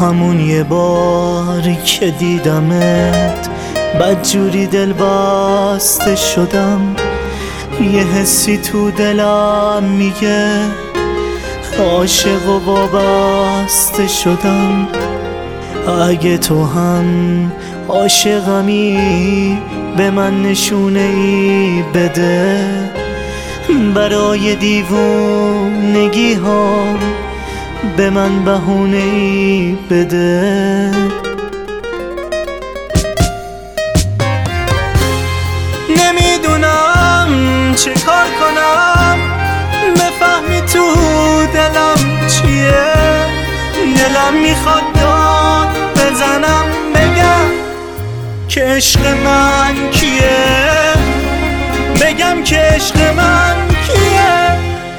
همون یه بار که دیدمت بدجوری دل بسته شدم. یه حسی تو دلم میگه عاشق و وابسته شدم. اگه تو هم عاشقمی به من نشونه ای بده، برای دیوونگی ها به من بهونه ای بده. نمیدونم چه کار کنم بفهمی تو دلم چیه. دلم میخواد داد بزنم بگم که عشق من کیه، بگم که عشق من کیه.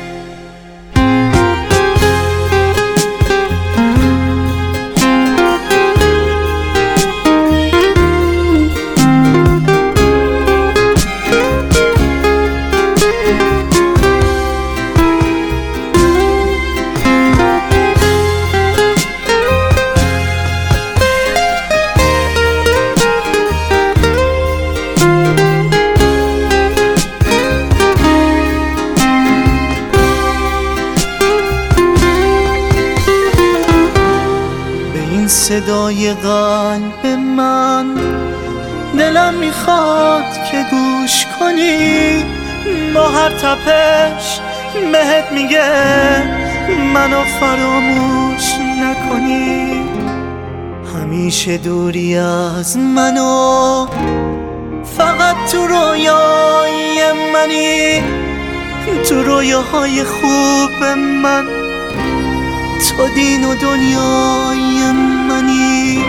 صدای قلب من دلم میخواد که گوش کنی، با هر تپش بهت میگه منو فراموش نکنی. همیشه دوری از منو، فقط تو رویای منی، تو رویاهای خوب من، تو دین و دنیای منی.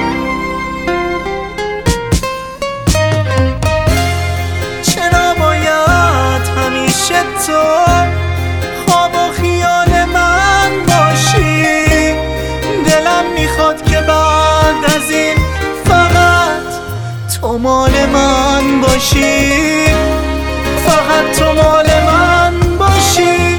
چرا باید همیشه تو خواب و خیال من باشی؟ دلم میخواد که بعد از این فقط تو مال من باشی، فقط تو مال من باشی.